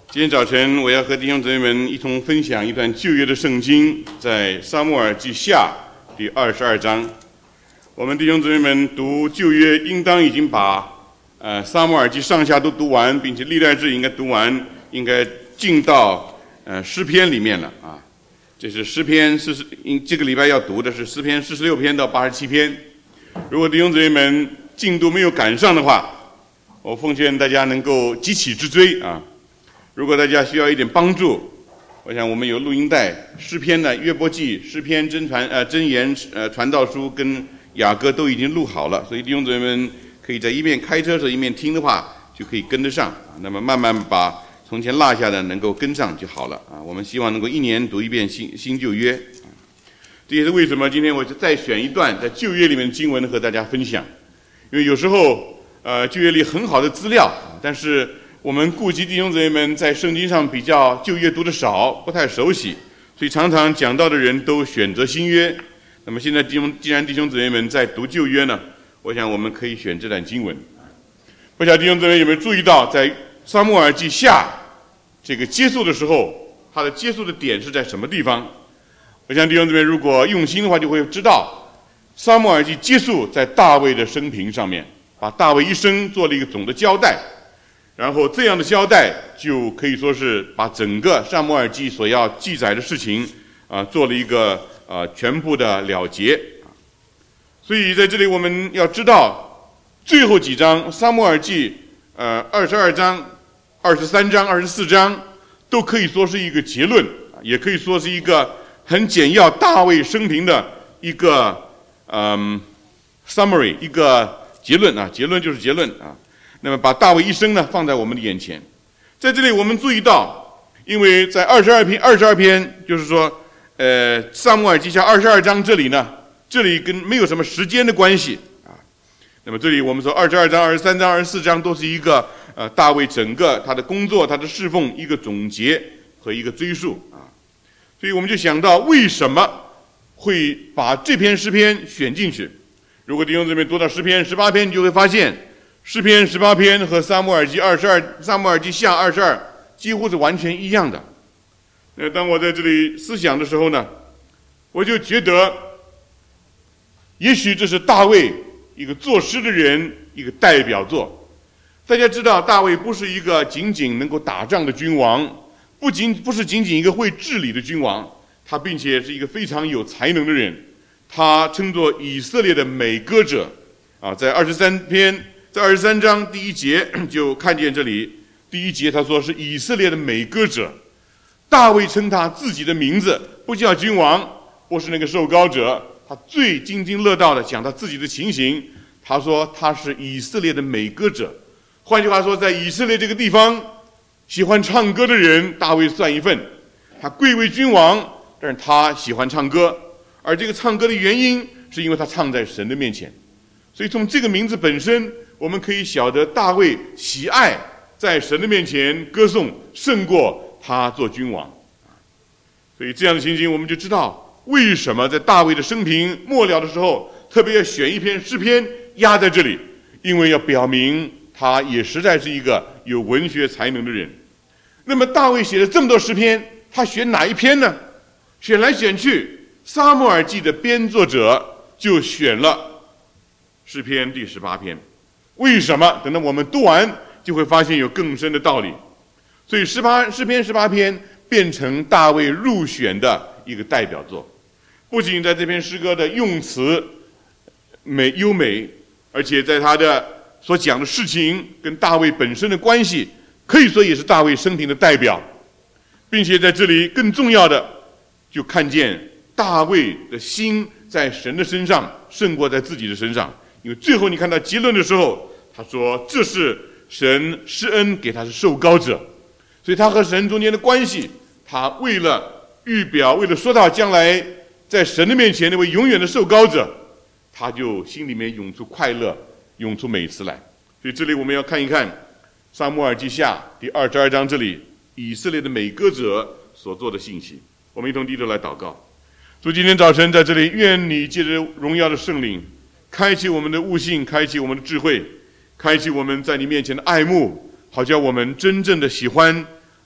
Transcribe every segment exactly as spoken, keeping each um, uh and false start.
今天早晨，我要和弟兄姊妹们一同分享一段旧约的圣经，在撒母耳记下第二十二章。我们弟兄姊妹们读旧约，应当已经把呃撒母耳记上下都读完，并且历代志应该读完，应该进到呃诗篇里面了啊。这是诗篇四十，这个礼拜要读的是诗篇四十六篇到八十七篇。如果弟兄姊妹们进度没有赶上的话，我奉劝大家能够急起直追啊。如果大家需要一点帮助，我想我们有录音带，诗篇的约伯记、诗篇真传呃真言呃传道书跟雅歌都已经录好了，所以弟兄姊妹们可以在一面开车的时候一面听的话，就可以跟得上。那么慢慢把从前落下的能够跟上就好了啊。我们希望能够一年读一遍新新旧约。这也是为什么今天我就再选一段在旧约里面的经文和大家分享，因为有时候呃旧约里很好的资料，但是我们顾及弟兄姊妹们在圣经上比较旧约读的少，不太熟悉，所以常常讲到的人都选择新约。那么现在弟兄既然弟兄姊妹们在读旧约呢，我想我们可以选这段经文。不晓得弟兄姊妹有没有注意到，在撒母耳记下这个结束的时候，它的结束的点是在什么地方？我想弟兄姊妹如果用心的话，就会知道撒母耳记结束在大卫的生平上面，把大卫一生做了一个总的交代。然后这样的交代就可以说是把整个撒母耳记所要记载的事情啊、呃、做了一个啊、呃、全部的了结。所以在这里我们要知道，最后几章撒母耳记呃二十二章、二十三章、二十四章都可以说是一个结论，也可以说是一个很简要大卫生平的一个嗯 summary 一个结论啊，结论就是结论啊。那么把大卫一生呢放在我们的眼前，在这里我们注意到，因为在二十二篇二十二篇就是说呃撒母耳记下二十二章这里呢，这里跟没有什么时间的关系啊。那么这里我们说二十二章、二十三章、二十四章都是一个呃大卫整个他的工作、他的侍奉一个总结和一个追溯啊。所以我们就想到为什么会把这篇诗篇选进去。如果弟兄姊妹读到诗篇十八篇，你就会发现诗篇十八篇和撒母耳记二十二、撒母耳记下二十二几乎是完全一样的。那当我在这里思想的时候呢，我就觉得，也许这是大卫一个作诗的人一个代表作。大家知道，大卫不是一个仅仅能够打仗的君王，不仅不是仅仅一个会治理的君王，他并且是一个非常有才能的人。他称作以色列的美歌者啊，在二十三篇。在二十三章第一节就看见这里，第一节他说是以色列的美歌者。大卫称他自己的名字，不叫君王，不是那个受膏者，他最津津乐道的讲他自己的情形。他说他是以色列的美歌者。换句话说，在以色列这个地方，喜欢唱歌的人，大卫算一份。他贵为君王，但是他喜欢唱歌，而这个唱歌的原因是因为他唱在神的面前。所以从这个名字本身，我们可以晓得大卫喜爱在神的面前歌颂，胜过他做君王。所以这样的情形，我们就知道为什么在大卫的生平末了的时候，特别要选一篇诗篇压在这里，因为要表明他也实在是一个有文学才能的人。那么大卫写了这么多诗篇，他选哪一篇呢？选来选去，撒母耳记的编作者就选了诗篇第十八篇。为什么？等到我们读完就会发现有更深的道理。所以十八诗篇十八篇变成大卫入选的一个代表作，不仅在这篇诗歌的用词美优美，而且在他的所讲的事情跟大卫本身的关系，可以说也是大卫生平的代表，并且在这里更重要的就看见大卫的心在神的身上胜过在自己的身上。因为最后你看到结论的时候，他说这是神施恩给他是受膏者，所以他和神中间的关系，他为了预表，为了说到将来在神的面前那位永远的受膏者，他就心里面涌出快乐，涌出美词来。所以这里我们要看一看撒母耳记下第二十二章这里以色列的美歌者所做的信息。我们一同低头来祷告。主，今天早晨在这里，愿你借着荣耀的圣灵开启我们的悟性，开启我们的智慧，开启我们在你面前的爱慕，好叫我们真正的喜欢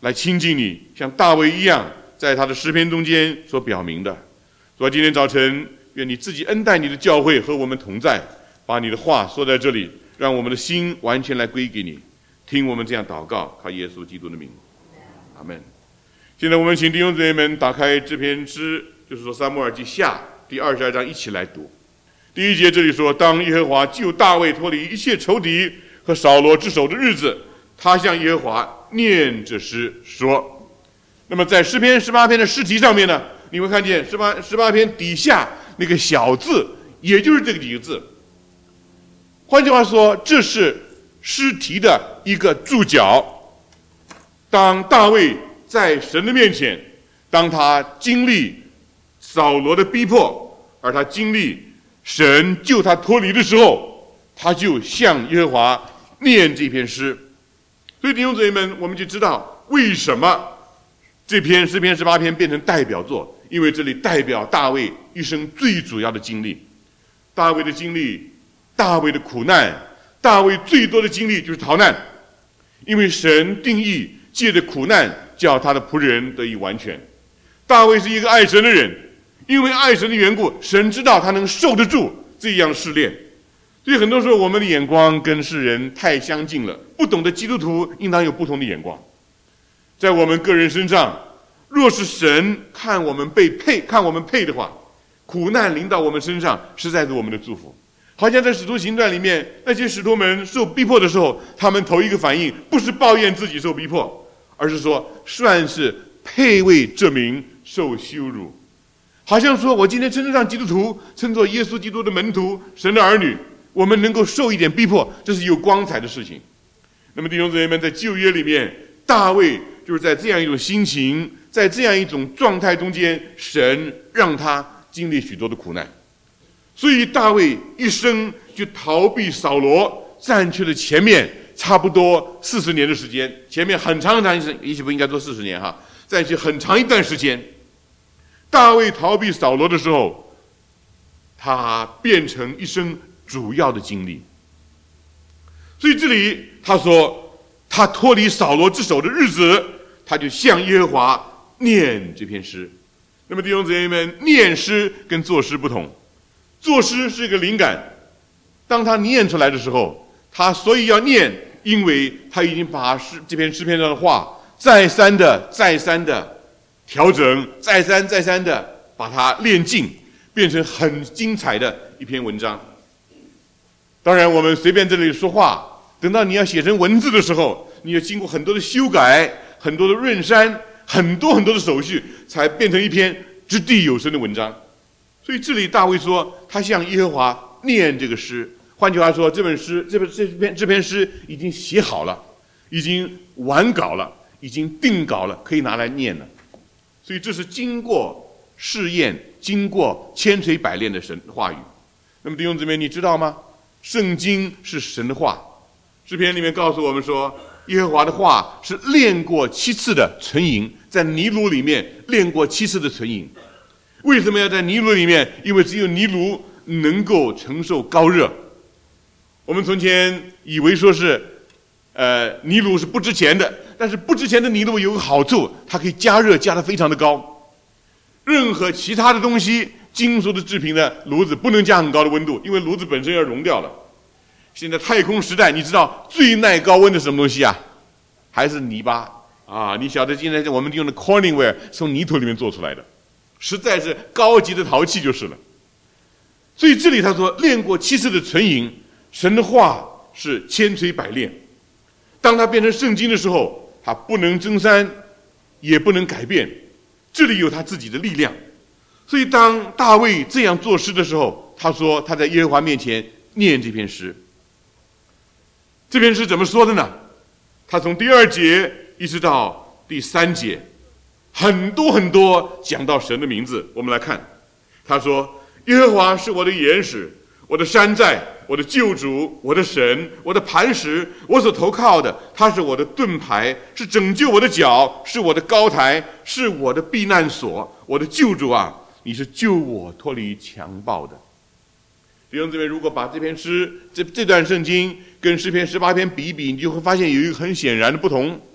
来亲近你，像大卫一样，在他的诗篇中间所表明的。主啊，今天早晨，愿你自己恩待你的教会和我们同在，把你的话说在这里，让我们的心完全来归给你。听我们这样祷告，靠耶稣基督的名，阿们。现在我们请弟兄姊妹们打开这篇诗，就是说撒母耳记下第二十二章，一起来读。第一节这里说，当耶和华救大卫脱离一切仇敌和扫罗之手的日子，他向耶和华念这诗说。那么在诗篇十八篇的诗题上面呢，你会看见十八十八篇底下那个小字，也就是这个几个字。换句话说，这是诗题的一个注脚。当大卫在神的面前，当他经历扫罗的逼迫，而他经历神救他脱离的时候，他就向耶和华念这篇诗。所以弟兄姊妹们，我们就知道为什么这篇诗篇十八篇变成代表作，因为这里代表大卫一生最主要的经历。大卫的经历，大卫的苦难，大卫最多的经历就是逃难，因为神定义借着苦难叫他的仆人得以完全。大卫是一个爱神的人，因为爱神的缘故，神知道他能受得住这样的试炼。所以很多时候我们的眼光跟世人太相近了，不懂得基督徒应当有不同的眼光。在我们个人身上，若是神看我们被配看我们配的话，苦难临到我们身上，实在是我们的祝福。好像在使徒行传里面，那些使徒们受逼迫的时候，他们头一个反应不是抱怨自己受逼迫，而是说算是配为这名受羞辱。好像说我今天称得上基督徒，称作耶稣基督的门徒，神的儿女，我们能够受一点逼迫，这是有光彩的事情。那么弟兄姊妹们，在旧约里面，大卫就是在这样一种心情，在这样一种状态中间，神让他经历许多的苦难。所以大卫一生就逃避扫罗，占据了前面差不多四十年的时间，前面很长很长一生，也许不应该说四十年哈，占据很长一段时间。大卫逃避扫罗的时候，他变成一生主要的经历。所以这里他说，他脱离扫罗之手的日子，他就向耶和华念这篇诗。那么弟兄姊妹们，念诗跟作诗不同。作诗是一个灵感，当他念出来的时候，他所以要念，因为他已经把诗这篇诗篇上的话再三的再三的调整，再三再三的把它练尽，变成很精彩的一篇文章。当然我们随便这里说话，等到你要写成文字的时候，你要经过很多的修改，很多的润删，很多很多的手续，才变成一篇掷地有声的文章。所以这里大卫说，他向耶和华念这个诗。换句话说，这本诗这本这篇这篇诗已经写好了，已经完稿了，已经定稿了，可以拿来念了。所以这是经过试验、经过千锤百炼的神话语。那么弟兄姊妹，你知道吗？圣经是神的话。诗篇里面告诉我们说，耶和华的话是炼过七次的纯银，在泥炉里面炼过七次的纯银。为什么要在泥炉里面？因为只有泥炉能够承受高热。我们从前以为说是呃泥炉是不值钱的，但是不值钱的泥炉有个好处，它可以加热加得非常的高。任何其他的东西，金属的制品的炉子不能加很高的温度，因为炉子本身要熔掉了。现在太空时代，你知道最耐高温的什么东西啊？还是泥巴啊！你晓得现在我们用的 Corningware 是从泥土里面做出来的，实在是高级的陶器就是了。所以这里他说，炼过七次的纯银，神的话是千锤百炼。当它变成圣经的时候，它不能增删，也不能改变，这里有他自己的力量。所以当大卫这样作诗的时候，他说他在耶和华面前念这篇诗。这篇诗怎么说的呢？他从第二节一直到第三节，很多很多讲到神的名字。我们来看，他说，耶和华是我的岩石，我的山寨，我的救主，我的神，我的磐石，我所投靠的，他是我的盾牌，是拯救我的脚，是我的高台，是我的避难所。我的救主啊，你是救我脱离强暴的。弟兄姊妹，如果把这篇诗这这段圣经跟诗篇十八篇比一比，你就会发现有一个很显然的不同。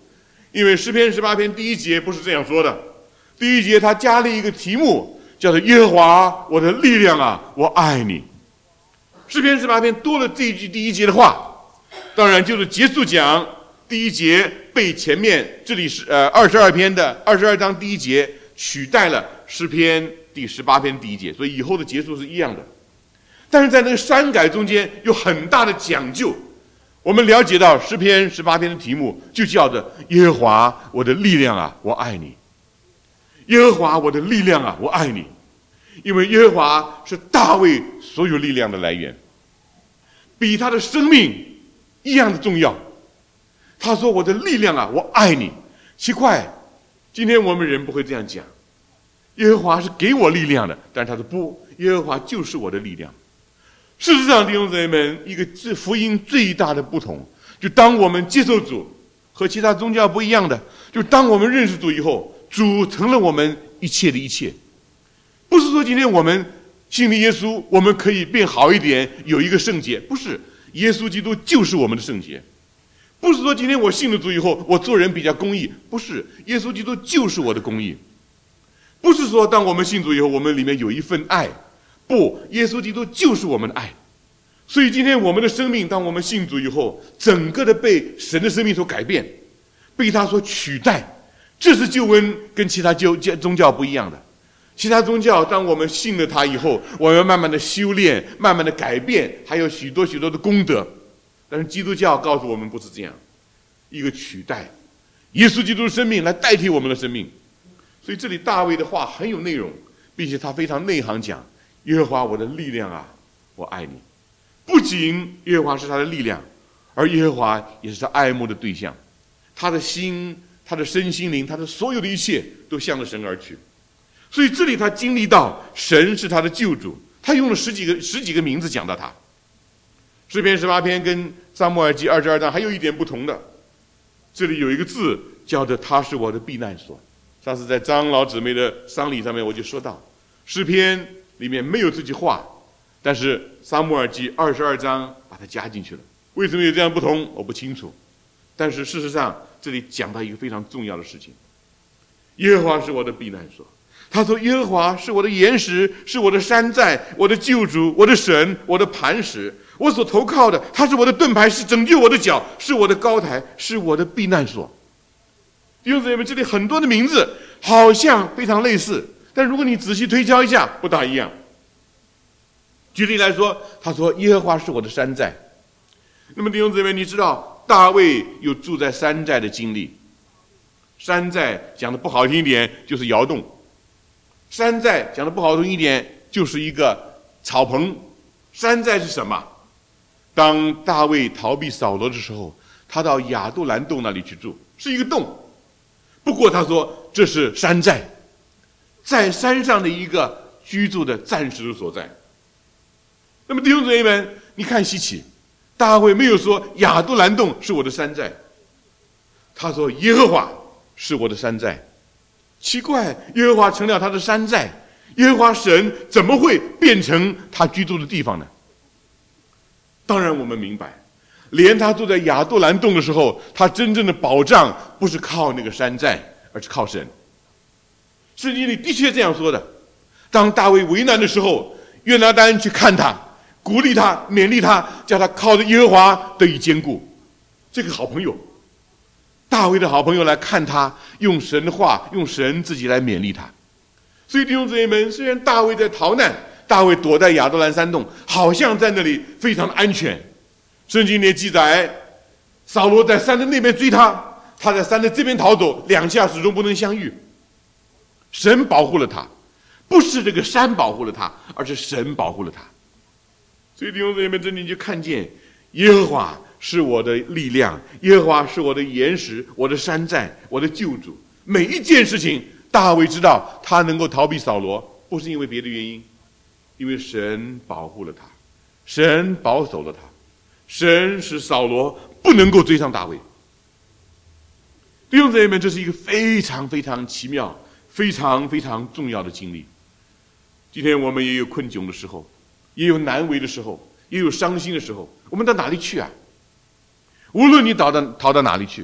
因为诗篇十八篇第一节不是这样说的，第一节他加了一个题目，叫做耶和华我的力量啊，我爱你。诗篇十八篇多了这一句第一节的话，当然就是结束讲第一节被前面这里是呃二十二篇的二十二章第一节取代了诗篇第十八篇第一节，所以以后的结束是一样的。但是在那个删改中间有很大的讲究，我们了解到诗篇十八篇的题目就叫做耶和华我的力量啊，我爱你。耶和华我的力量啊，我爱你。因为耶和华是大卫所有力量的来源，比他的生命一样的重要。他说我的力量啊，我爱你。奇怪，今天我们人不会这样讲，耶和华是给我力量的，但是他说不，耶和华就是我的力量。事实上，弟兄姊妹们，一个福音最大的不同，就当我们接受主，和其他宗教不一样的，就当我们认识主以后，主成了我们一切的一切。不是说今天我们信了耶稣，我们可以变好一点，有一个圣洁，不是，耶稣基督就是我们的圣洁。不是说今天我信了主以后，我做人比较公义，不是，耶稣基督就是我的公义。不是说当我们信主以后，我们里面有一份爱，不，耶稣基督就是我们的爱。所以今天我们的生命，当我们信主以后，整个的被神的生命所改变，被他所取代，这是救恩跟其他宗教不一样的。其他宗教当我们信了他以后，我们慢慢的修炼，慢慢的改变，还有许多许多的功德。但是基督教告诉我们不是这样，一个取代耶稣基督的生命来代替我们的生命。所以这里大卫的话很有内容，并且他非常内行讲，耶和华我的力量啊，我爱你。不仅耶和华是他的力量，而耶和华也是他爱慕的对象，他的心，他的身心灵，他的所有的一切都向着神而去。所以这里他经历到神是他的救主，他用了十几个十几个名字讲到他。诗篇十八篇跟撒母耳记二十二章还有一点不同的，这里有一个字叫做他是我的避难所。上次在长老姊妹的丧礼上面我就说到，诗篇里面没有这句话，但是撒母耳记二十二章把它加进去了。为什么有这样不同我不清楚，但是事实上这里讲到一个非常重要的事情，耶和华是我的避难所。他说耶和华是我的岩石，是我的山寨，我的救主，我的神，我的磐石，我所投靠的，他是我的盾牌，是拯救我的脚，是我的高台，是我的避难所。弟兄姊妹们，这里很多的名字好像非常类似，但如果你仔细推敲一下，不大一样。举例来说，他说耶和华是我的山寨。那么弟兄姊妹，你知道大卫有住在山寨的经历。山寨讲的不好听一点就是窑洞，山寨讲的不好听一点就是一个草棚。山寨是什么？当大卫逃避扫罗的时候，他到亚杜兰洞那里去住，是一个洞。不过他说这是山寨，在山上的一个居住的暂时的所在。那么弟兄姊妹们，你看稀奇，大卫没有说亚杜兰洞是我的山寨，他说耶和华是我的山寨。奇怪，耶和华成了他的山寨，耶和华神怎么会变成他居住的地方呢？当然我们明白，连他住在亚杜兰洞的时候，他真正的保障不是靠那个山寨，而是靠神。圣经里的确这样说的，当大卫为难的时候，约拿单去看他，鼓励他，勉励他，叫他靠着耶和华得以坚固。这个好朋友，大卫的好朋友来看他，用神的话，用神自己来勉励他。所以弟兄姊妹们，虽然大卫在逃难，大卫躲在亚杜兰山洞，好像在那里非常的安全。圣经里记载，扫罗在山的那边追他，他在山的这边逃走，两下始终不能相遇。神保护了他，不是这个山保护了他，而是神保护了他。所以弟兄姊妹们，这里就看见耶和华是我的力量，耶和华是我的岩石，我的山寨，我的救主。每一件事情，大卫知道他能够逃避扫罗，不是因为别的原因，因为神保护了他，神保守了他，神使扫罗不能够追上大卫。弟兄姊妹们，这是一个非常非常奇妙、非常非常重要的经历。今天我们也有困窘的时候，也有难为的时候，也有伤心的时候，我们到哪里去啊？无论你逃到逃到哪里去，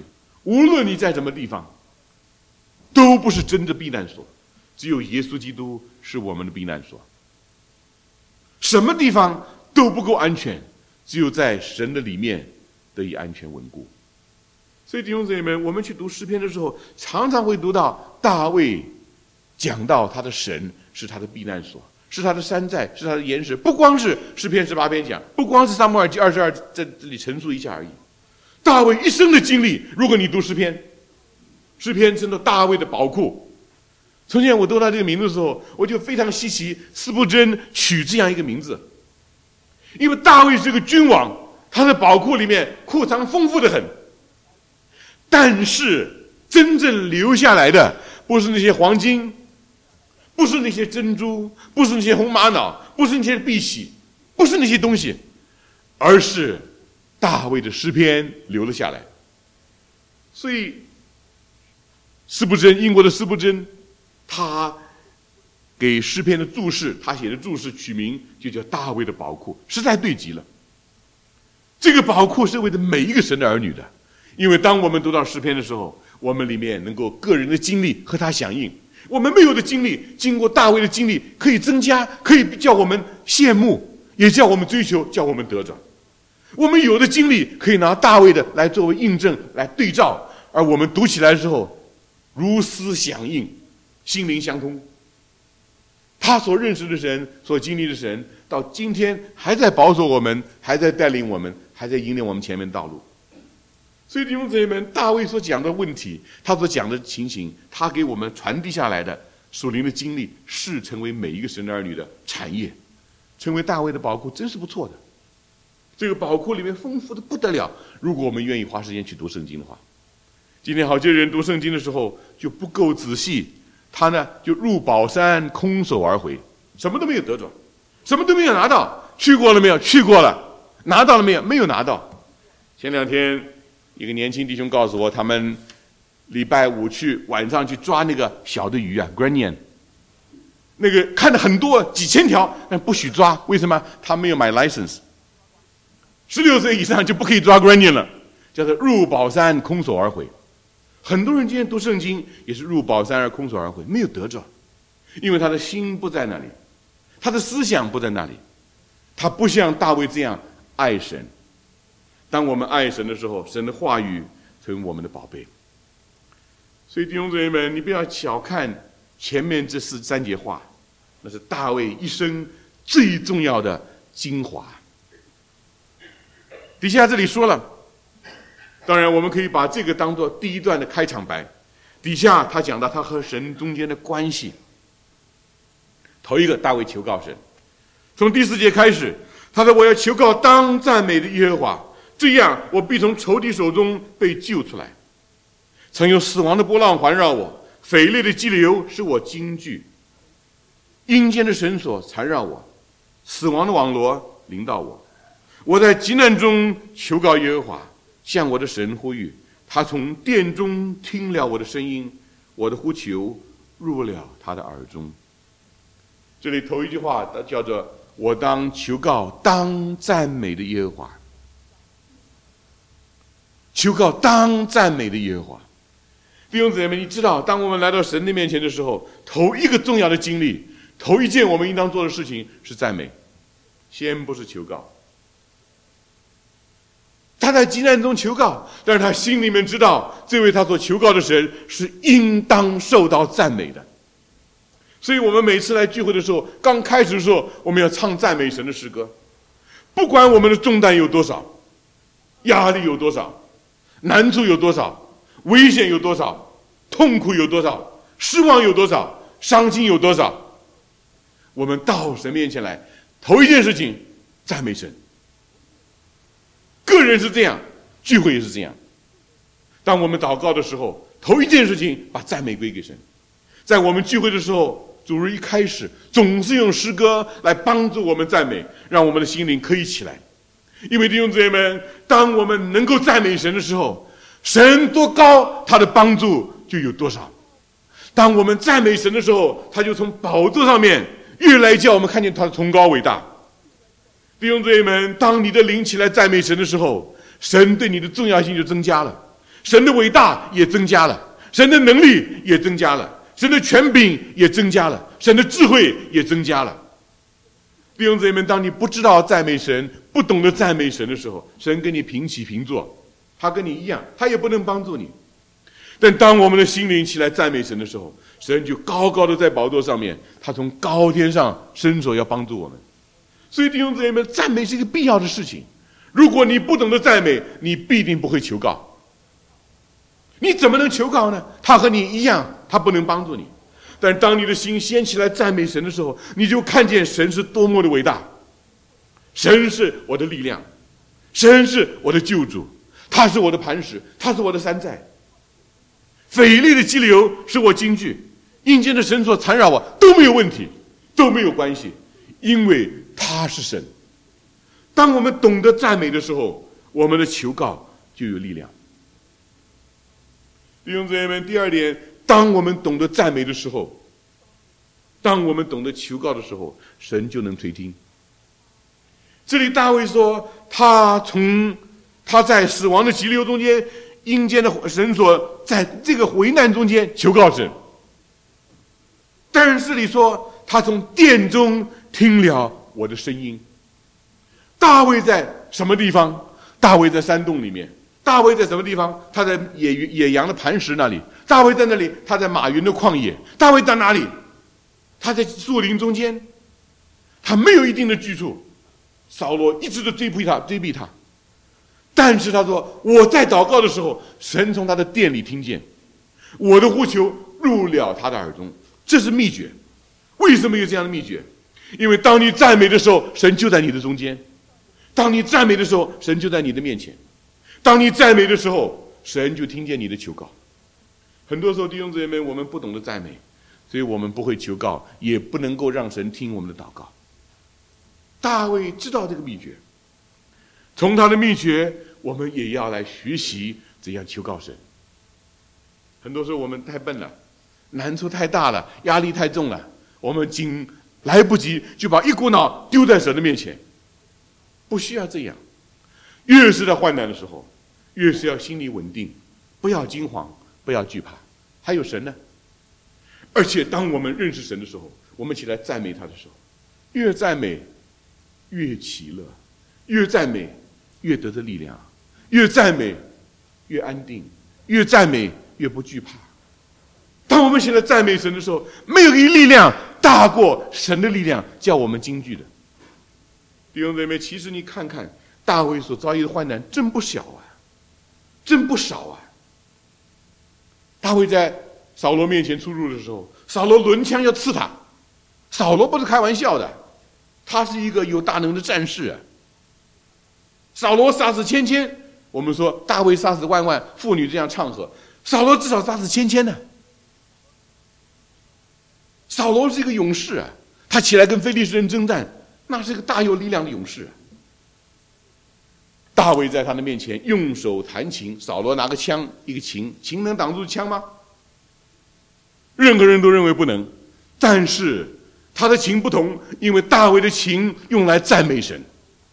无论你在什么地方，都不是真的避难所，只有耶稣基督是我们的避难所。什么地方都不够安全，只有在神的里面得以安全稳固。所以弟兄姊妹们，我们去读诗篇的时候，常常会读到大卫讲到他的神是他的避难所，是他的山寨，是他的岩石。不光是诗篇十八篇讲，不光是撒母耳记二十二在这里陈述一下而已。大卫一生的经历，如果你读诗篇，诗篇称作大卫的宝库。从前我读到这个名字的时候，我就非常稀奇，司布真取这样一个名字，因为大卫是个君王，他的宝库里面库藏丰富的很。但是真正留下来的不是那些黄金，不是那些珍珠，不是那些红玛瑙，不是那些碧玺，不是那些东西，而是大卫的诗篇留了下来。所以司布真，英国的司布真，他给诗篇的注释，他写的注释取名就叫大卫的宝库，实在对极了。这个宝库是为了每一个神的儿女的，因为当我们读到诗篇的时候，我们里面能够个人的经历和他响应，我们没有的经历，经过大卫的经历可以增加，可以叫我们羡慕，也叫我们追求，叫我们得着。我们有的经历可以拿大卫的来作为印证，来对照，而我们读起来的时候如丝响应，心灵相通。他所认识的神，所经历的神，到今天还在保守我们，还在带领我们，还在引领我们前面道路。所以弟兄姊妹们，大卫所讲的问题，他所讲的情形，他给我们传递下来的属灵的经历，是成为每一个神的儿女的产业，成为大卫的宝库，真是不错的。这个宝库里面丰富的不得了，如果我们愿意花时间去读圣经的话。今天好些人读圣经的时候就不够仔细，他呢就入宝山空手而回，什么都没有得着，什么都没有拿到。去过了没有？去过了。拿到了没有？没有拿到。前两天一个年轻弟兄告诉我，他们礼拜五去晚上去抓那个小的鱼啊 granian， 那个看了很多几千条，但不许抓。为什么？他没有买 license， 十六岁以上就不可以抓 granian 了，叫做入宝山空手而回。很多人今天读圣经也是入宝山而空手而回，没有得着，因为他的心不在那里，他的思想不在那里，他不像大卫这样爱神。当我们爱神的时候，神的话语成为我们的宝贝。所以弟兄姊妹们，你不要小看前面这四三节话，那是大卫一生最重要的精华。底下这里说了，当然我们可以把这个当作第一段的开场白，底下他讲到他和神中间的关系。头一个，大卫求告神，从第四节开始，他说我要求告当赞美的耶和华，这样我必从仇敌手中被救出来。曾有死亡的波浪环绕我，匪类的激流使我惊惧，阴间的绳索缠绕我，死亡的网罗临到我。我在急难中求告耶和华，向我的神呼吁，他从殿中听了我的声音，我的呼求入了他的耳中。这里头一句话叫做我当求告当赞美的耶和华，求告当赞美的耶和华。弟兄姊妹们，你知道当我们来到神的面前的时候，头一个重要的经历，头一件我们应当做的事情是赞美，先不是求告。他在急难中求告，但是他心里面知道这位他所求告的神是应当受到赞美的。所以我们每次来聚会的时候，刚开始的时候我们要唱赞美神的诗歌，不管我们的重担有多少，压力有多少，难处有多少，危险有多少，痛苦有多少，失望有多少，伤心有多少，我们到神面前来，头一件事情赞美神。个人是这样，聚会也是这样。当我们祷告的时候，头一件事情把赞美归给神。在我们聚会的时候，主日一开始总是用诗歌来帮助我们赞美，让我们的心灵可以起来。因为弟兄姊妹们，当我们能够赞美神的时候，神多高，他的帮助就有多少。当我们赞美神的时候，他就从宝座上面越来叫我们看见他的崇高伟大。弟兄姊妹们，当你的灵起来赞美神的时候，神对你的重要性就增加了。 神的伟大也增加了，神的能力也增加了，神的权柄也增加了，神的智慧也增加了。弟兄姊妹们，当你不知道赞美神，不懂得赞美神的时候，神跟你平起平坐，他跟你一样，他也不能帮助你。但当我们的心灵起来赞美神的时候，神就高高的在宝座上面，他从高天上伸手要帮助我们。所以弟兄姊妹们，赞美是一个必要的事情。如果你不懂得赞美，你必定不会求告。你怎么能求告呢？他和你一样，他不能帮助你。但当你的心掀起来赞美神的时候，你就看见神是多么的伟大。神是我的力量，神是我的救主，他是我的磐石，他是我的山寨。匪类的激流是我惊惧，阴间的绳索缠绕我都没有问题，都没有关系，因为他是神。当我们懂得赞美的时候，我们的求告就有力量。弟兄姊妹们，第二点，当我们懂得赞美的时候，当我们懂得求告的时候，神就能垂听。这里大卫说，他从他在死亡的急流中间，阴间的绳索在这个危难中间求告神。但是这里说，他从殿中听了我的声音。大卫在什么地方？大卫在山洞里面。大卫在什么地方？他在野野羊的磐石那里。大卫在那里，他在马云的旷野。大卫在哪里？他在树林中间。他没有一定的居处。扫罗一直都追逼他，追逼他。但是他说，我在祷告的时候，神从他的殿里听见，我的呼求入了他的耳中。这是秘诀。为什么有这样的秘诀？因为当你赞美的时候，神就在你的中间；当你赞美的时候，神就在你的面前；当你赞美的时候，神就听见你的求告。很多时候弟兄姊妹们，我们不懂得赞美，所以我们不会求告，也不能够让神听我们的祷告。大卫知道这个秘诀，从他的秘诀，我们也要来学习怎样求告神。很多时候我们太笨了，难处太大了，压力太重了，我们仅来不及就把一股脑丢在神的面前。不需要这样，越是在患难的时候，越是要心里稳定，不要惊慌，不要惧怕，还有神呢。而且当我们认识神的时候，我们起来赞美他的时候，越赞美越喜乐，越赞美越得着力量，越赞美越安定，越赞美越不惧怕。当我们现在赞美神的时候，没有一力量大过神的力量叫我们惊惧的。弟兄姊妹，其实你看看大卫所遭遇的患难真不小啊，真不少啊。大卫在扫罗面前出入的时候，扫罗抡枪要刺他，扫罗不是开玩笑的，他是一个有大能的战士啊。扫罗杀死千千，我们说大卫杀死万万，妇女这样唱和，扫罗至少杀死千千呢。扫罗是一个勇士啊，他起来跟非利士人征战，那是一个大有力量的勇士啊。大卫在他的面前用手弹琴，扫罗拿个枪一个琴，琴能挡住枪吗？任何人都认为不能。但是他的琴不同，因为大卫的琴用来赞美神。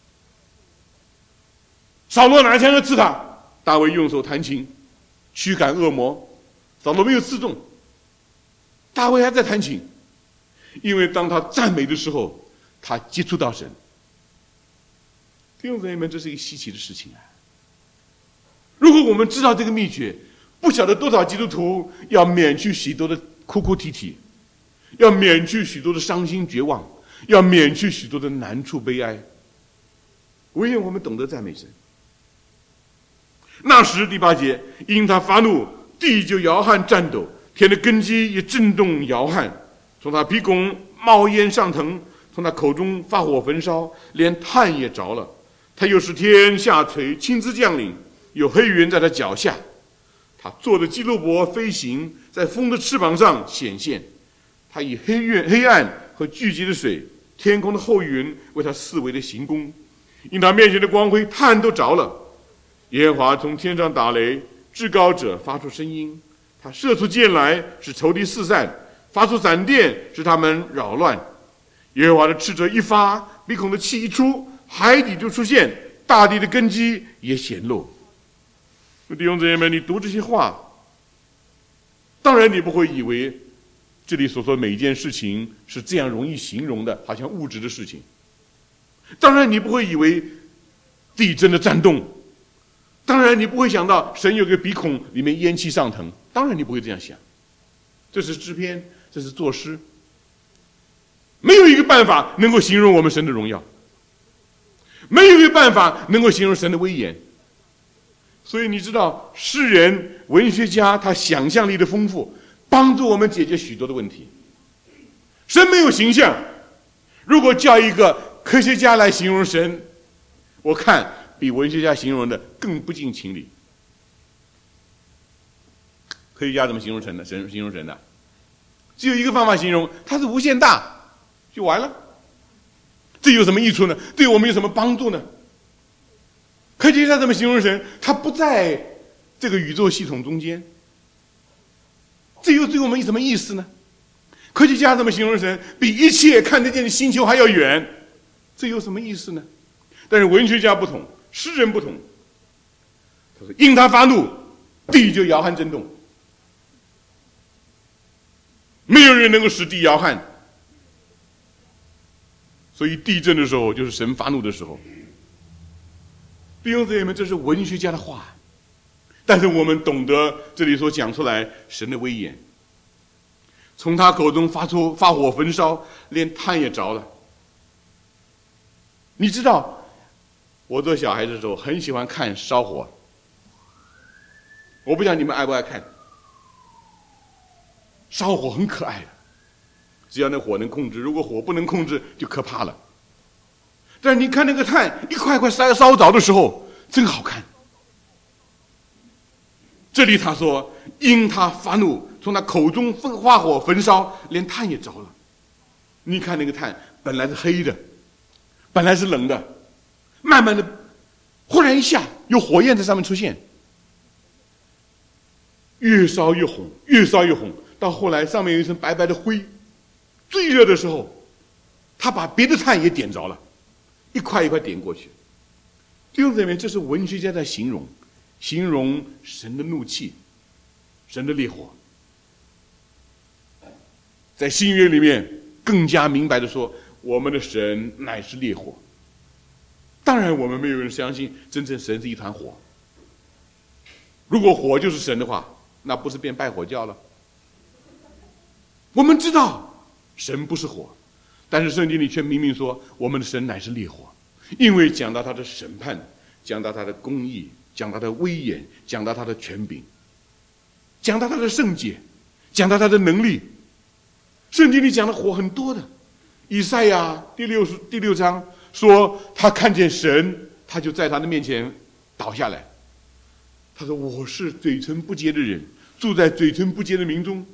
扫罗拿枪要刺他，大卫用手弹琴驱赶恶魔，扫罗没有刺中，大卫还在弹琴，因为当他赞美的时候，他接触到神。弟兄姊妹们，这是一个稀奇的事情啊！如果我们知道这个秘诀，不晓得多少基督徒要免去许多的哭哭啼啼，要免去许多的伤心绝望，要免去许多的难处悲哀。唯愿我们懂得赞美神。那时第八节，因他发怒，地就摇撼颤抖，天的根基也震动摇撼，从他鼻孔冒烟上腾，从他口中发火焚烧，连炭也着了。他又使天下垂，亲自降临，有黑云在他脚下。他坐着基路伯飞行，在风的翅膀上显现。他以黑月、黑暗和聚集的水、天空的厚云为他四围的行宫。因他面前的光辉，炭都着了。耶和华从天上打雷，至高者发出声音。他射出箭来，使仇敌四散；发出闪电，使他们扰乱。耶和华的斥责一发，鼻孔的气一出，海底就出现，大地的根基也显露。 弟兄姊妹们，你读这些话，当然你不会以为这里所说的每一件事情是这样容易形容的，好像物质的事情。当然你不会以为地震的颤动，当然你不会想到神有个鼻孔里面烟气上腾，当然你不会这样想。这是诗篇，这是作诗，没有一个办法能够形容我们神的荣耀，没有一个办法能够形容神的威严。所以你知道，诗人、文学家他想象力的丰富，帮助我们解决许多的问题。神没有形象，如果叫一个科学家来形容神，我看比文学家形容的更不近情理。科学家怎么形容神的？神形容神的，只有一个方法形容，它是无限大，就完了。这有什么益处呢？对我们有什么帮助呢？科学家怎么形容神？他不在这个宇宙系统中间，这又对我们有什么意思呢？科学家怎么形容神？比一切看得见的星球还要远，这有什么意思呢？但是文学家不同，诗人不同，他说因他发怒，地就摇撼震动，没有人能够使地摇撼，所以地震的时候就是神发怒的时候。弟兄姊妹们，这是文学家的话，但是我们懂得这里所讲出来神的威严，从他口中发出发火焚烧，连炭也着了。你知道我做小孩子的时候很喜欢看烧火，我不知道你们爱不爱看。烧火很可爱的，只要那火能控制，如果火不能控制就可怕了。但是你看那个炭一块块烧烧着的时候真好看。这里他说因他发怒，从他口中发火焚烧，连炭也着了。你看那个炭本来是黑的，本来是冷的，慢慢的忽然一下有火焰在上面出现，越烧越红，越烧越红，到后来上面有一层白白的灰。最热的时候他把别的炭也点着了，一块一块点过去。弟兄姊妹，这是文学家在形容形容神的怒气，神的烈火。在新约里面更加明白的说，我们的神乃是烈火。当然我们没有人相信真正神是一团火，如果火就是神的话，那不是变拜火教了？我们知道神不是火，但是圣经里却明明说我们的神乃是烈火，因为讲到他的审判，讲到他的公义，讲到他的威严，讲到他的权柄，讲到他的圣洁，讲到他的能力。圣经里讲的火很多的。以赛亚第六第六章说他看见神，他就在他的面前倒下来。他说我是嘴唇不洁的人，住在嘴唇不洁的民中。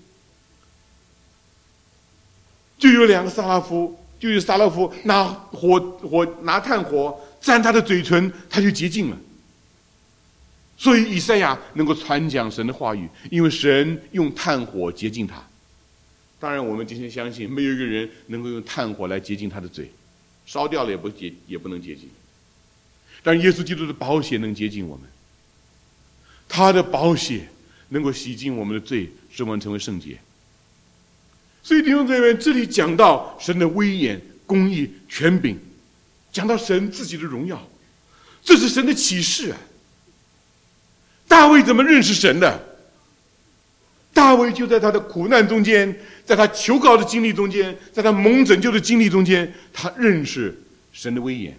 就有两个撒拉夫，就有撒拉夫拿火火拿炭火沾他的嘴唇，他就洁净了。所以以赛亚能够传讲神的话语，因为神用炭火洁净他。当然我们今天相信没有一个人能够用炭火来洁净他的嘴，烧掉了也不洁也不能洁净。但是耶稣基督的宝血能洁净我们，他的宝血能够洗净我们的罪，使我们成为圣洁。所以弟兄姊妹，这里讲到神的威严、公义、权柄，讲到神自己的荣耀，这是神的启示啊。大卫怎么认识神的？大卫就在他的苦难中间，在他求告的经历中间，在他蒙拯救的经历中间，他认识神的威严，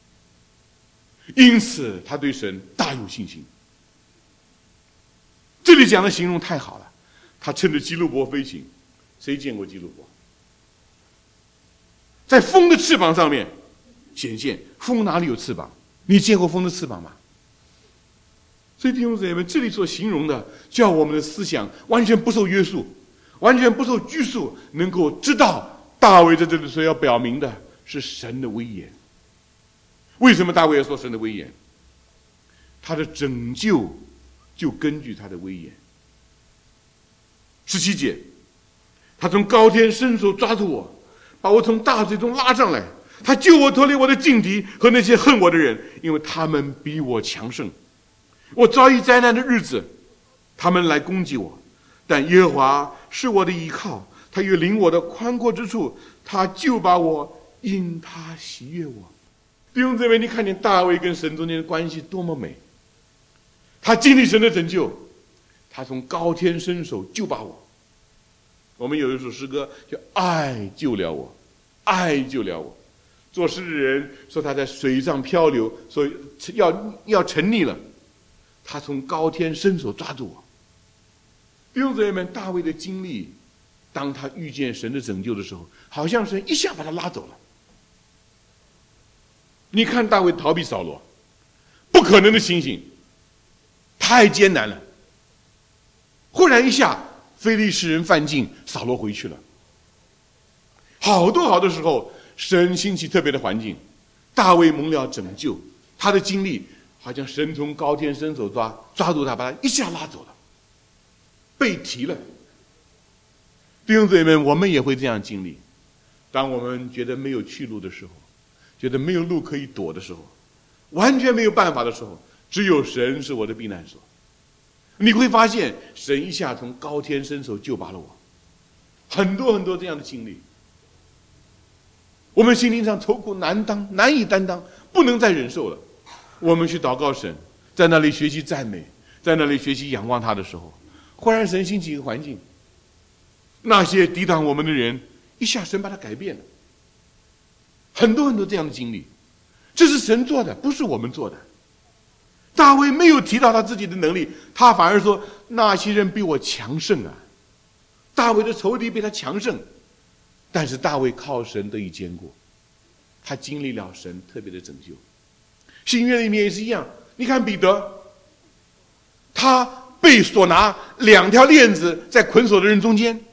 因此他对神大有信心。这里讲的形容太好了，他乘着基路伯飞行。谁见过基路伯？在风的翅膀上面显现。风哪里有翅膀？你见过风的翅膀吗？所以弟兄姊妹们，这里所形容的叫我们的思想完全不受约束，完全不受拘束，能够知道大卫在这里所要表明的是神的威严。为什么大卫要说神的威严？他的拯救就根据他的威严。十七节，他从高天伸手抓住我，把我从大水中拉上来，他救我脱离我的劲敌和那些恨我的人，因为他们比我强盛。 我遭遇灾难的日子，他们来攻击我，但耶和华是我的依靠，他又领我的宽阔之处，他就把我因他喜悦我。弟兄姊妹，你看见大卫跟神中间的关系多么美，他经历神的拯救，他从高天伸手救把我。我们有一首诗歌叫爱救了我，爱救了我。作诗的人说他在水上漂流，所以要要沉溺了，他从高天伸手抓住我。弟兄姊妹们，大卫的经历，当他遇见神的拯救的时候，好像神一下把他拉走了。你看大卫逃避扫罗，不可能的情形，太艰难了。忽然一下，非利士人犯境，扫罗回去了。好多好多时候，神兴起特别的环境，大卫蒙了拯救，他的经历好像神从高天伸手抓抓住他，把他一下拉走了，被提了。弟兄姊妹们，我们也会这样经历，当我们觉得没有去路的时候，觉得没有路可以躲的时候，完全没有办法的时候，只有神是我的避难所。你会发现神一下从高天伸手救拔了我，很多很多这样的经历。我们心灵上愁苦难当，难以担当，不能再忍受了，我们去祷告神，在那里学习赞美，在那里学习仰望他的时候，忽然神兴起一个环境，那些抵挡我们的人一下神把他改变了。很多很多这样的经历，这是神做的，不是我们做的。大卫没有提到他自己的能力，他反而说那些人比我强盛啊。大卫的仇敌比他强盛，但是大卫靠神得以坚固，他经历了神特别的拯救。新约里面也是一样，你看彼得，他被所拿两条链子在捆锁的人中间，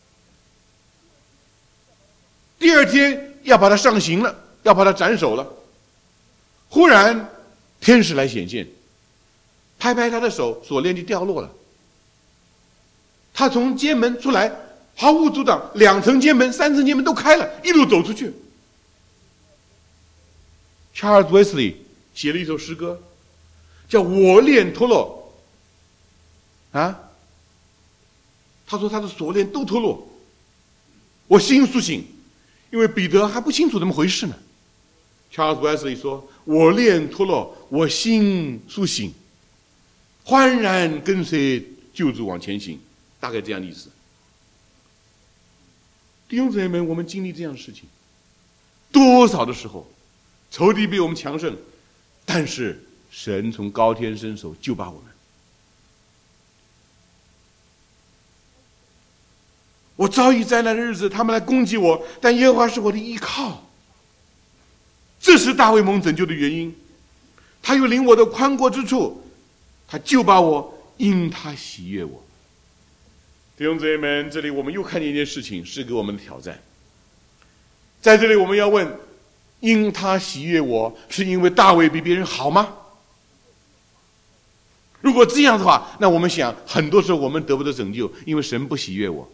第二天要把他上刑了，要把他斩首了，忽然天使来显现，拍拍他的手，锁链就掉落了。他从监门出来，毫无阻挡，两层监门、三层监门都开了，一路走出去。Charles Wesley 写了一首诗歌，叫《我链脱落》啊。他说他的锁链都脱落，我心苏醒，因为彼得还不清楚怎么回事呢。Charles Wesley 说：“我链脱落，我心苏醒，欢然跟随救主往前行。”大概这样的意思。弟兄姊妹们，我们经历这样的事情，多少的时候，仇敌比我们强盛，但是神从高天伸手救拔我们。我遭遇灾难的日子，他们来攻击我，但耶和华是我的依靠。这是大卫蒙拯救的原因，他又领我的宽阔之处，他就把我因他喜悦我。弟兄姊妹们，这里我们又看见一件事情，是给我们的挑战。在这里我们要问，因他喜悦我，是因为大卫比别人好吗？如果这样的话，那我们想，很多时候我们得不到拯救，因为神不喜悦我。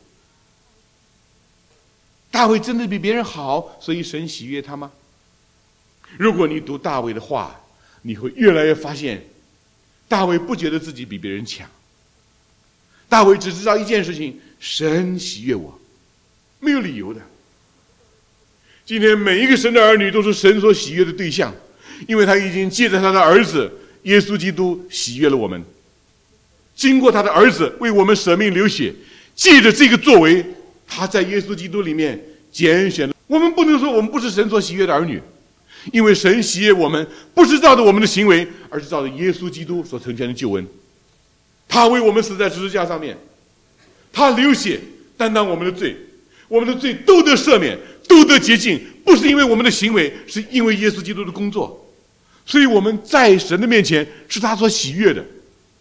大卫真的比别人好，所以神喜悦他吗？如果你读大卫的话，你会越来越发现，大卫不觉得自己比别人强。大卫只知道一件事情，神喜悦我，没有理由的。今天每一个神的儿女都是神所喜悦的对象，因为他已经借着他的儿子耶稣基督喜悦了我们，经过他的儿子为我们舍命流血，借着这个作为，他在耶稣基督里面拣选了我们。不能说我们不是神所喜悦的儿女，因为神喜悦我们不是照着我们的行为，而是照着耶稣基督所成全的救恩。他为我们死在十字架上面，他流血担当我们的罪，我们的罪都得赦免，都得洁净，不是因为我们的行为，是因为耶稣基督的工作。所以我们在神的面前是他所喜悦的，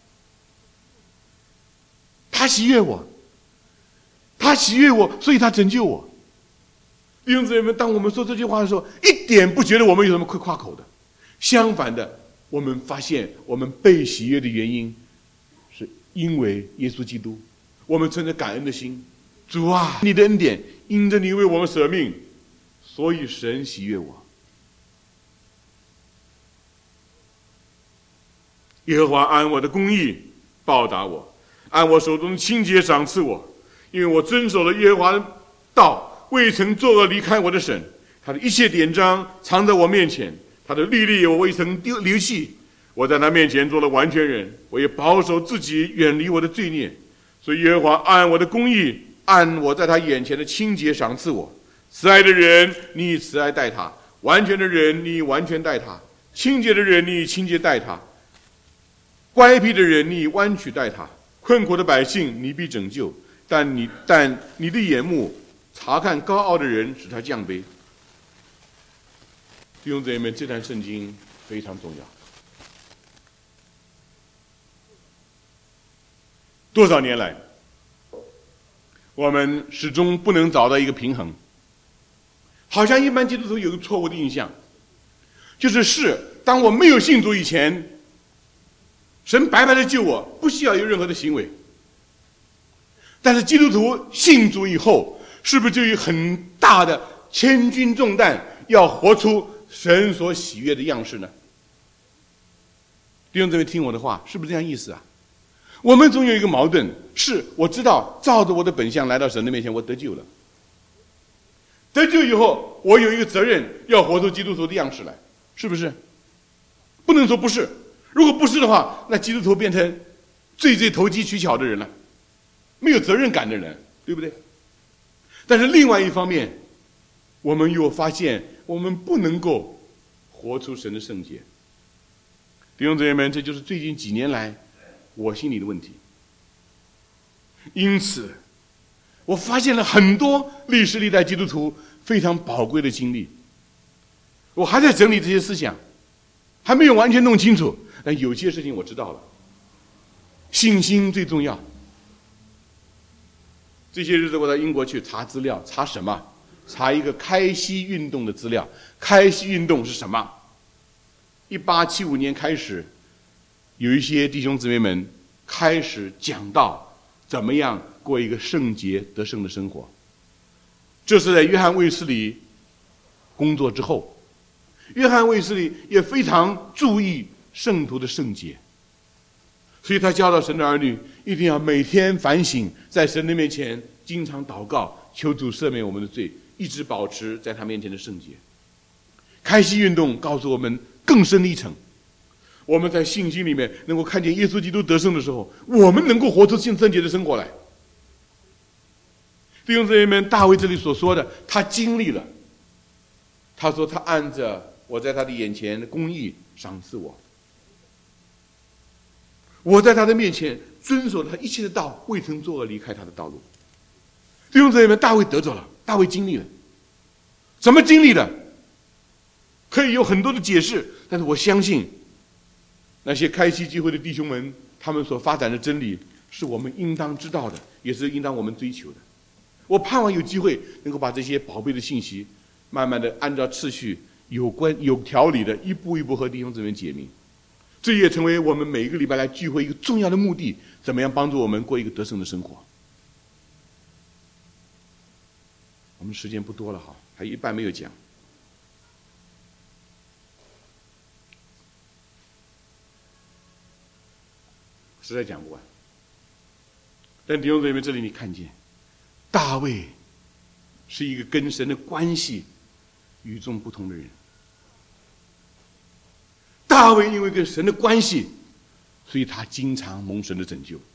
他喜悦我，他喜悦我，所以他拯救我。弟兄姊妹们，当我们说这句话的时候，一点不觉得我们有什么可夸口的，相反的，我们发现我们被喜悦的原因是因为耶稣基督。我们存着感恩的心，主啊，你的恩典因着你为我们舍命，所以神喜悦我。 耶和华按我的公义报答我，按我手中的清洁赏赐我，因为我遵守了耶和华的道，未曾作恶离开我的神。他的一切典章藏在我面前，他的律例我未曾丢离弃。我在他面前做了完全人，我也保守自己远离我的罪孽。所以耶和华按我的公义，按我在他眼前的清洁赏赐我。慈爱的人，你以慈爱待他；完全的人，你以完全待他；清洁的人，你以清洁待他；乖僻的人，你以弯曲待他；困苦的百姓，你必拯救。但你但你的眼目查看高傲的人，使他降卑。弟兄姊妹们，这段圣经非常重要。多少年来，我们始终不能找到一个平衡。好像一般基督徒有个错误的印象，就是是当我没有信主以前，神白白的救我，不需要有任何的行为。但是基督徒信主以后，是不是就有很大的千钧重担，要活出神所喜悦的样式呢？弟兄姊妹，听我的话，是不是这样意思啊？我们总有一个矛盾，是我知道照着我的本相来到神的面前，我得救了。得救以后，我有一个责任，要活出基督徒的样式来，是不是？不能说不是。如果不是的话，那基督徒变成最最投机取巧的人了，没有责任感的人，对不对？但是另外一方面，我们又发现我们不能够活出神的圣洁。弟兄姊妹们，这就是最近几年来我心里的问题。因此我发现了很多历史历代基督徒非常宝贵的经历。我还在整理这些思想，还没有完全弄清楚，但有些事情我知道了。信心最重要。这些日子我到英国去查资料，查什么？查一个开西运动的资料。开西运动是什么？一八七五年开始，有一些弟兄姊妹们开始讲到怎么样过一个圣洁得胜的生活。这是在约翰卫斯理工作之后，约翰卫斯理也非常注意圣徒的圣洁，所以他教导神的儿女一定要每天反省，在神的面前经常祷告，求主赦免我们的罪，一直保持在他面前的圣洁。开西运动告诉我们更深的一层，我们在信心里面能够看见耶稣基督得胜的时候，我们能够活出圣洁的生活来。弟兄姊妹们，大卫这里所说的，他经历了。他说他按着我在他的眼前的公义赏赐我，我在他的面前遵守他一切的道，未曾作恶离开他的道路。弟兄姊妹们，大卫得着了，大卫经历了。怎么经历的？可以有很多的解释，但是我相信那些开西聚会的弟兄们，他们所发展的真理是我们应当知道的，也是应当我们追求的。我盼望有机会能够把这些宝贝的信息慢慢的按照次序有关有条理的一步一步和弟兄姊妹解明，这也成为我们每一个礼拜来聚会一个重要的目的，怎么样帮助我们过一个得胜的生活。我们时间不多了哈，还有一半没有讲。实在讲不完。但弟兄姊妹，这里你看见大卫是一个跟神的关系与众不同的人。大卫因为跟神的关系，所以他经常蒙神的拯救。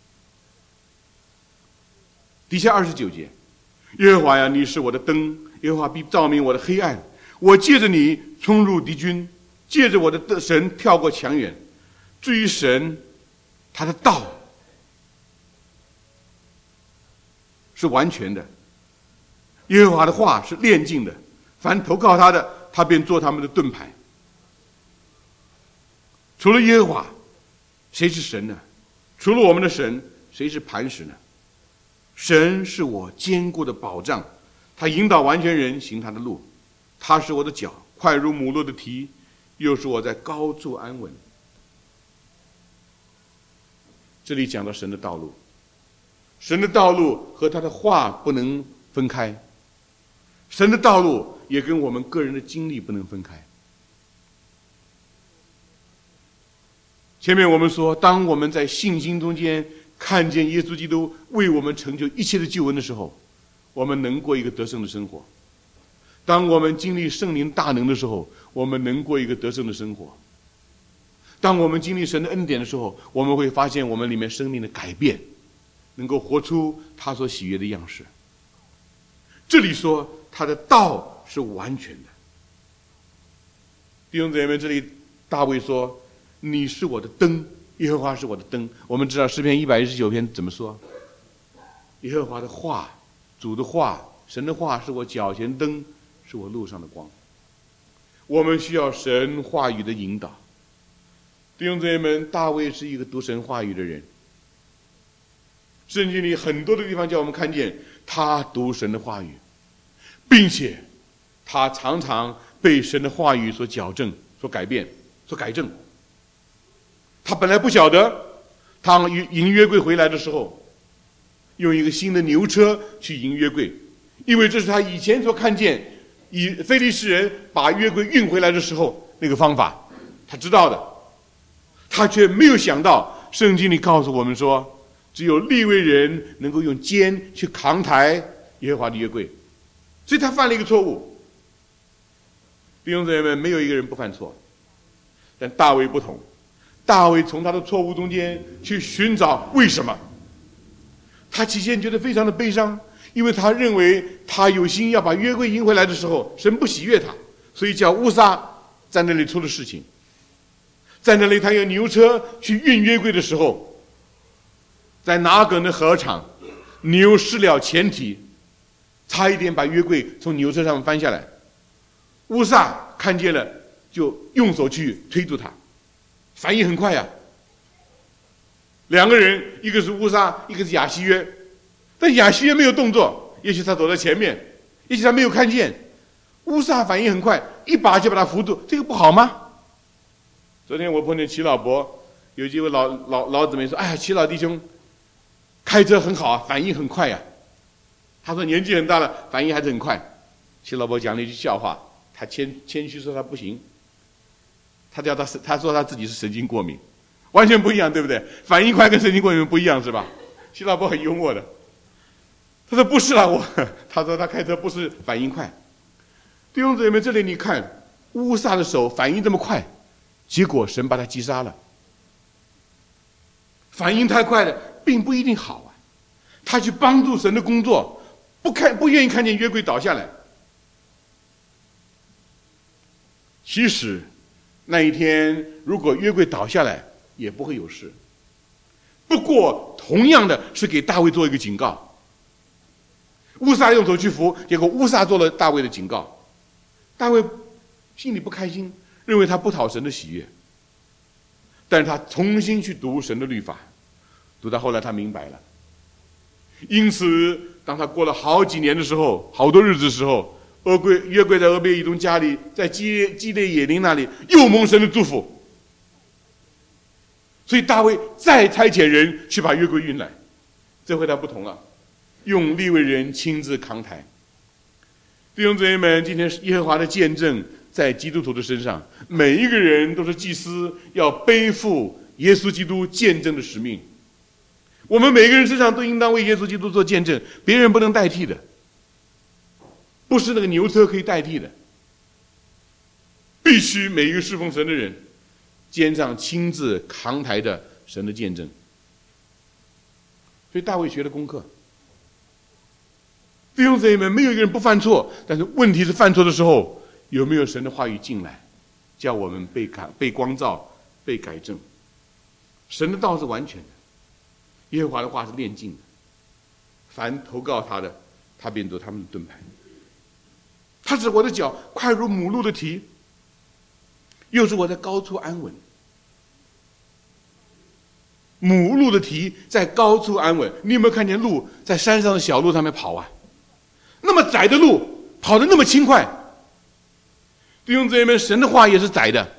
底下二十九节，耶和华呀，你是我的灯，耶和华必照明我的黑暗。我借着你冲入敌军，借着我的神跳过墙垣。至于神，他的道是完全的，耶和华的话是炼净的，凡投靠他的，他便做他们的盾牌。除了耶和华，谁是神呢？除了我们的神，谁是磐石呢？神是我坚固的保障，他引导完全人行他的路。他是我的脚，快如母鹿的蹄，又是我在高处安稳。这里讲到神的道路，神的道路和他的话不能分开，神的道路也跟我们个人的经历不能分开。 前面我们说，当我们在信心中间看见耶稣基督为我们成就一切的救恩的时候，我们能过一个得胜的生活。当我们经历圣灵大能的时候，我们能过一个得胜的生活。当我们经历神的恩典的时候，我们会发现我们里面生命的改变，能够活出他所喜悦的样式。这里说他的道是完全的。弟兄姊妹们，这里大卫说，你是我的灯，耶和华是我的灯。我们知道诗篇一百一十九篇怎么说，耶和华的话，主的话，神的话是我脚前的灯，是我路上的光。我们需要神话语的引导。弟兄姊妹们，大卫是一个读神话语的人，圣经里很多的地方叫我们看见他读神的话语，并且他常常被神的话语所矫正、所改变、所改正。他本来不晓得，他迎约柜回来的时候，用一个新的牛车去迎约柜，因为这是他以前所看见以非利士人把约柜运回来的时候那个方法，他知道的。他却没有想到，圣经里告诉我们说，只有利未人能够用肩去扛抬耶和华的约柜，所以他犯了一个错误。弟兄姊妹们，没有一个人不犯错，但大卫不同。大卫从他的错误中间去寻找为什么。他起先觉得非常的悲伤，因为他认为他有心要把约柜迎回来的时候，神不喜悦他，所以叫乌撒在那里出了事情。在那里他用牛车去运约柜的时候，在拿梗的禾场，牛失了前蹄，差一点把约柜从牛车上翻下来。乌撒看见了，就用手去推住他，反应很快呀、啊。两个人，一个是乌撒，一个是亚西约，但亚西约没有动作，也许他走在前面，也许他没有看见。乌撒反应很快，一把就把他扶住，这个不好吗？昨天我碰见齐老伯，有几位老老老姊妹说：“哎呀，齐老弟兄开车很好啊，反应很快呀、啊。”他说年纪很大了，反应还是很快。齐老伯讲了一句笑话，他谦谦虚说他不行，他叫他他说他自己是神经过敏，完全不一样，对不对？反应快跟神经过敏不一样是吧？齐老伯很幽默的，他说不是啦，我他说他开车不是反应快。弟兄姊妹，这里你看乌撒的手反应这么快。结果神把他击杀了。反应太快了，并不一定好啊。他去帮助神的工作，不看不愿意看见约柜倒下来。其实那一天如果约柜倒下来，也不会有事。不过同样的是给大卫做一个警告。乌撒用手去扶，结果乌撒做了大卫的警告。大卫心里不开心，认为他不讨神的喜悦，但是他重新去读神的律法，读到后来他明白了。因此当他过了好几年的时候，好多日子的时候，俄柜约柜在俄别以东家里，在基基列野林那里又蒙神的祝福，所以大卫再差遣人去把约柜运来。这回他不同了，用利未人亲自扛抬。弟兄姊妹们，今天耶和华的见证在基督徒的身上，每一个人都是祭司，要背负耶稣基督见证的使命。我们每个人身上都应当为耶稣基督做见证，别人不能代替的，不是那个牛车可以代替的。必须每一个侍奉神的人肩上亲自扛抬着神的见证。所以大卫学了功课。弟兄姊妹们，没有一个人不犯错，但是问题是犯错的时候有没有神的话语进来，叫我们被改、被光照、被改正。神的道是完全的，耶和华的话是炼净的。凡投靠他的，他便做他们的盾牌。他使我的脚快如母鹿的蹄，又使我在高处安稳。母鹿的蹄在高处安稳，你有没有看见鹿在山上的小路上面跑啊？那么窄的路跑得那么轻快。弟兄姊妹们，神的话也是窄的，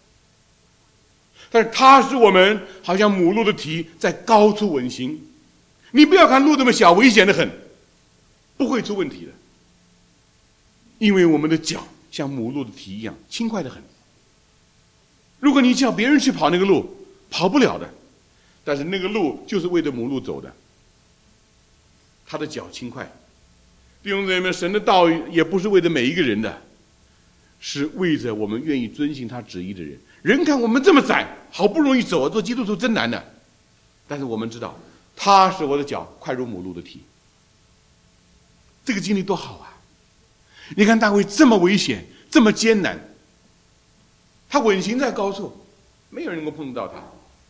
但是它使我们好像母鹿的蹄在高处稳行。你不要看路这么小，危险的很，不会出问题的，因为我们的脚像母鹿的蹄一样轻快的很。如果你叫别人去跑那个路， 跑不了的。但是那个路就是为着母鹿走的，他的脚轻快。弟兄姊妹，神的道也不是为着每一个人的，是为着我们愿意遵行他旨意的人。人看我们这么窄，好不容易走啊，做基督徒真难的。但是我们知道，他使我的脚快如母鹿的蹄。这个经历多好啊！你看大卫这么危险，这么艰难，他稳行在高处，没有人能够碰得到他。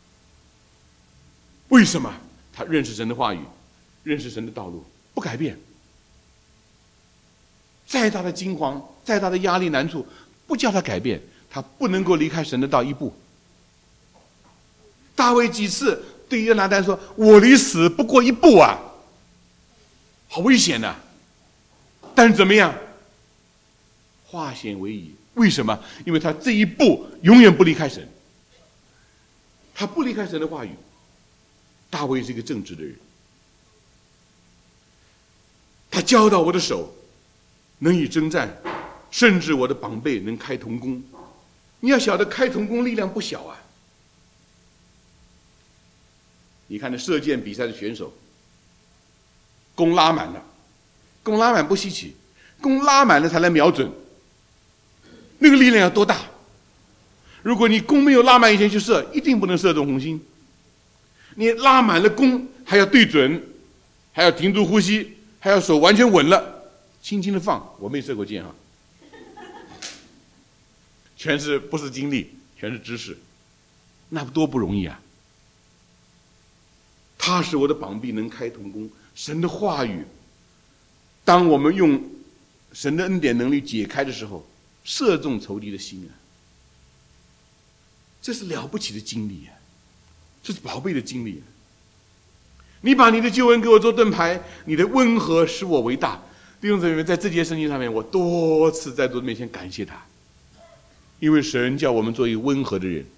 为什么？他认识神的话语，认识神的道路，不改变。再大的惊慌，再大的压力难处，不叫他改变，他不能够离开神的道一步。大卫几次对约拿单说：“我离死不过一步啊，好危险呐、啊！”但是怎么样？化险为夷。为什么？因为他这一步永远不离开神，他不离开神的话语。大卫是一个正直的人，他教导我的手能以征战，甚至我的膀臂能开铜弓。你要晓得，开铜弓力量不小啊！你看那射箭比赛的选手，弓拉满了，弓拉满不稀奇，弓拉满了才来瞄准，那个力量要多大？如果你弓没有拉满以前去射，一定不能射中红心。你拉满了弓，还要对准，还要停住呼吸，还要手完全稳了，轻轻的放。我没射过箭哈，全是不是经历，全是知识，那多不容易啊！他使我的膀臂能开铜弓，神的话语，当我们用神的恩典能力解开的时候，射中仇敌的心啊！这是了不起的经历啊！这是宝贝的经历。你把你的救恩给我做盾牌，你的温和使我为大。弟兄姊妹，在这节圣经上面，我多次在主面前感谢他，因为神叫我们做一个温和的人。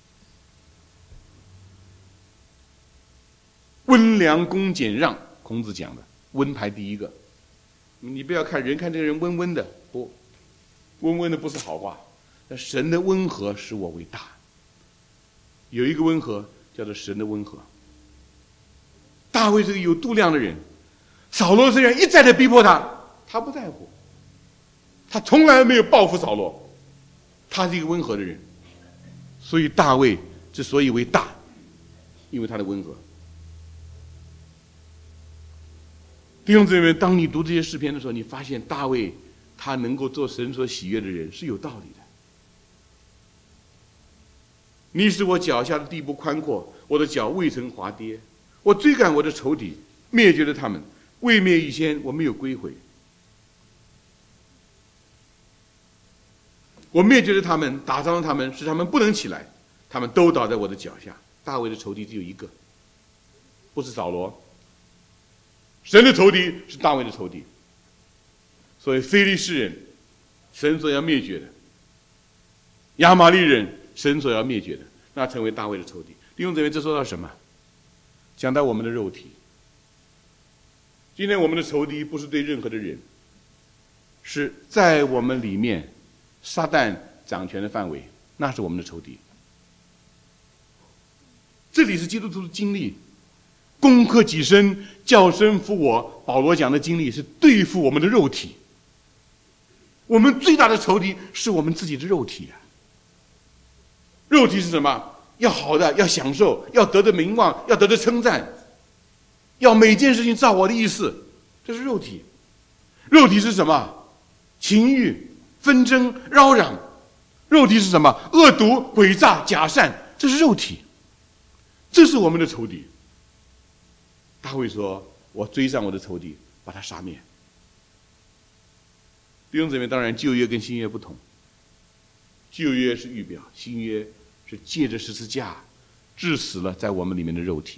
温良恭俭让，孔子讲的，温排第一个。你不要看人，看这个人温温的，不，温温的不是好话。但神的温和使我为大。有一个温和叫做神的温和。大卫是个有度量的人，扫罗虽然一再的逼迫他，他不在乎，他从来没有报复扫罗，他是一个温和的人。所以大卫之所以为大，因为他的温和。弟兄姊妹，当你读这些诗篇的时候，你发现大卫他能够做神所喜悦的人是有道理的。你使我脚下的地步宽阔，我的脚未曾滑跌。我追赶我的仇敌，灭绝了他们，未灭以先，我没有归回。我灭绝了他们，打伤了他们，使他们不能起来，他们都倒在我的脚下。大卫的仇敌只有一个，不是扫罗。神的仇敌是大卫的仇敌。所以非利士人，神所要灭绝的；亚玛力人，神所要灭绝的，那成为大卫的仇敌。弟兄姊妹，这说到什么？讲到我们的肉体。今天我们的仇敌不是对任何的人，是在我们里面撒旦掌权的范围，那是我们的仇敌。这里是基督徒的经历，攻克己身，叫身服我。保罗讲的经历是对付我们的肉体。我们最大的仇敌是我们自己的肉体啊！肉体是什么？要好的，要享受，要得的名望，要得的称赞，要每件事情照我的意思，这是肉体。肉体是什么？情欲、纷争、扰攘。肉体是什么？恶毒、诡诈、假善，这是肉体。这是我们的仇敌。大卫说：“我追上我的仇敌，把他杀灭。”弟兄姊妹，当然旧约跟新约不同。旧约是预表，新约是借着十字架治死了在我们里面的肉体。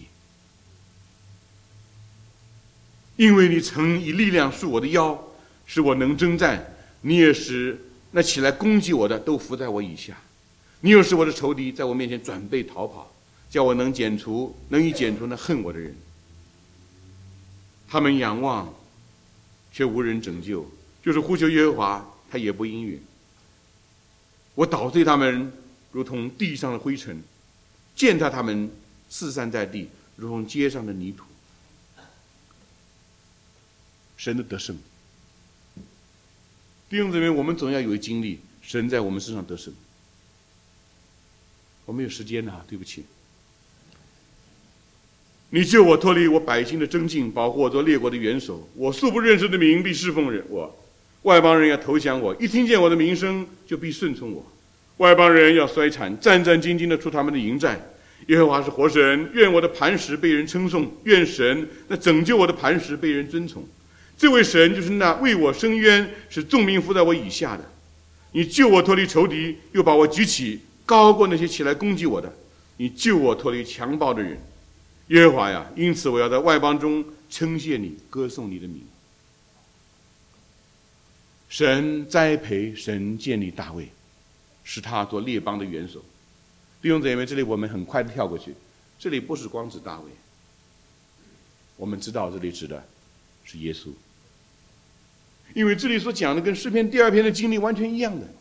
因为你曾以力量束我的腰，使我能征战，你也使那起来攻击我的都伏在我以下。你又使我的仇敌在我面前转背逃跑，叫我能剪除能以剪除那恨我的人。他们仰望却无人拯救，就是呼求耶和华，他也不应允。我捣碎他们如同地上的灰尘， 践踏他们，四散在地，如同街上的泥土。神的得胜，弟兄姊妹，我们总要有一经历神在我们身上得胜。我没有时间啊，对不起。你救我脱离我百姓的争竞，保护我做列国的元首。我素不认识的民必侍奉人我，外邦人要投降我，一听见我的名声就必顺从我。外邦人要衰残，战战兢兢地出他们的营寨。耶和华是活神，愿我的磐石被人称颂，愿神那拯救我的磐石被人尊崇。这位神就是那为我伸冤，使众民服在我以下的。你救我脱离仇敌，又把我举起，高过那些起来攻击我的。你救我脱离强暴的人。耶和华呀，因此我要在外邦中称谢你，歌颂你的名。神栽培，神建立大卫，使他做列邦的元首。弟兄姊妹，这里我们很快的跳过去，这里不是光指大卫，我们知道这里指的是耶稣，因为这里所讲的跟诗篇第二篇的经历完全一样的。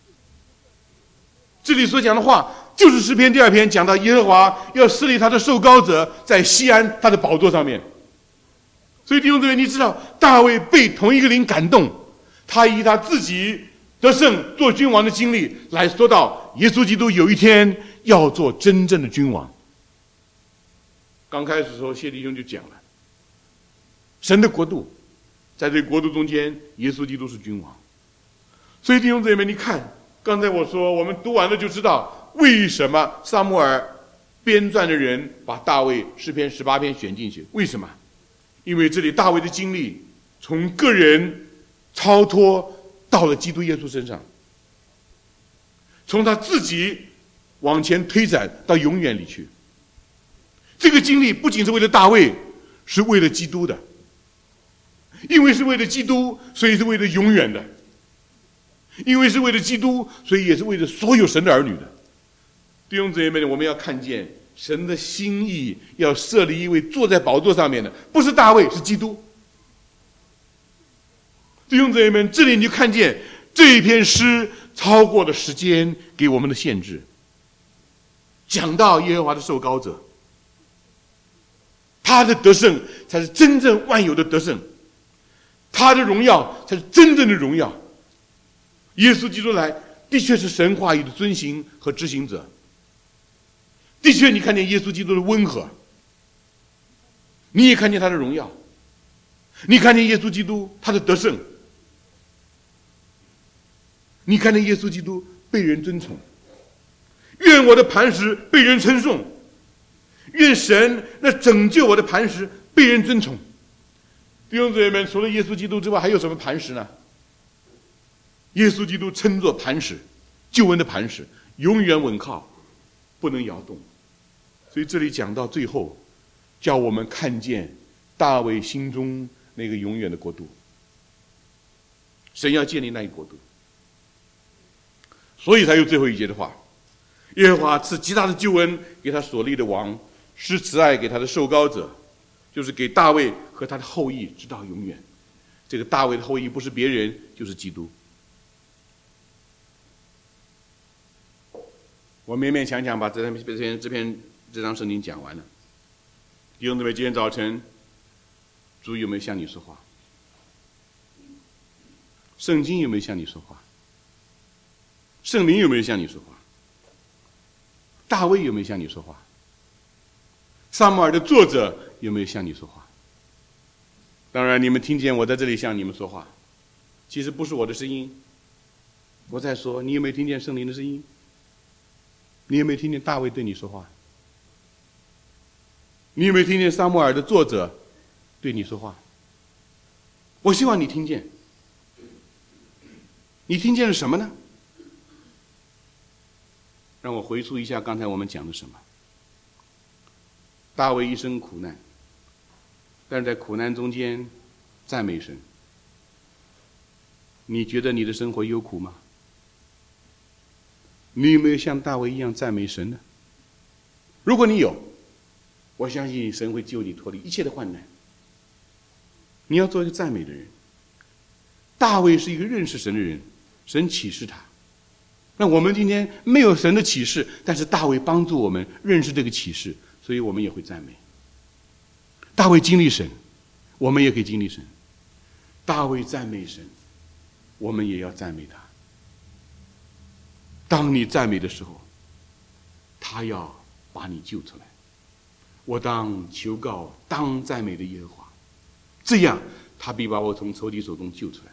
这里所讲的话就是诗篇第二篇讲到耶和华要设立他的受膏者在西安他的宝座上面。所以弟兄姊妹，你知道大卫被同一个灵感动，他以他自己得胜做君王的经历来说到耶稣基督有一天要做真正的君王。刚开始的时候谢弟兄就讲了，神的国度在这个国度中间，耶稣基督是君王。所以弟兄姊妹，你看刚才我说我们读完了就知道为什么撒母耳编撰的人把大卫诗篇十八篇选进去。为什么？因为这里大卫的经历从个人超脱到了基督耶稣身上，从他自己往前推展到永远里去。这个经历不仅是为了大卫，是为了基督的。因为是为了基督，所以是为了永远的。因为是为了基督，所以也是为了所有神的儿女的。弟兄姊妹们，我们要看见神的心意，要设立一位坐在宝座上面的，不是大卫，是基督。弟兄姊妹们，这里你就看见这一篇诗超过了时间给我们的限制，讲到耶和华的受膏者，他的得胜才是真正万有的得胜，他的荣耀才是真正的荣耀。耶稣基督来的确是神话语的遵行和执行者，的确你看见耶稣基督的温和，你也看见他的荣耀，你看见耶稣基督他的得胜，你看见耶稣基督被人尊崇。愿我的磐石被人称颂，愿神那拯救我的磐石被人尊崇。弟兄姊妹们，除了耶稣基督之外还有什么磐石呢？耶稣基督称作磐石，救恩的磐石，永远稳靠，不能摇动。所以这里讲到最后，叫我们看见大卫心中那个永远的国度。神要建立那一国度，所以才有最后一节的话：耶和华赐极大的救恩给他所立的王，施慈爱给他的受膏者，就是给大卫和他的后裔直到永远。这个大卫的后裔不是别人，就是基督。我勉勉强强把这篇这篇这篇这张圣经讲完了。弟兄姊妹，今天早晨主有没有向你说话？圣经有没有向你说话？圣灵有没有向你说话？大卫有没有向你说话？撒母耳的作者有没有向你说话？当然你们听见我在这里向你们说话，其实不是我的声音。我在说，你有没有听见圣灵的声音？你有没有听见大卫对你说话？你有没有听见撒母耳的作者对你说话？我希望你听见。你听见了什么呢？让我回溯一下刚才我们讲的什么。大卫一生苦难，但是在苦难中间赞美神。你觉得你的生活有苦吗？你有没有像大卫一样赞美神呢？如果你有，我相信神会救你脱离一切的患难。你要做一个赞美的人。大卫是一个认识神的人，神启示他， 那我们今天没有神的启示，但是大卫帮助我们认识这个启示，所以我们也会赞美。大卫经历神，我们也可以经历神。大卫赞美神，我们也要赞美他。当你赞美的时候，他要把你救出来。我当求告当赞美的耶和华，这样他必把我从仇敌手中救出来。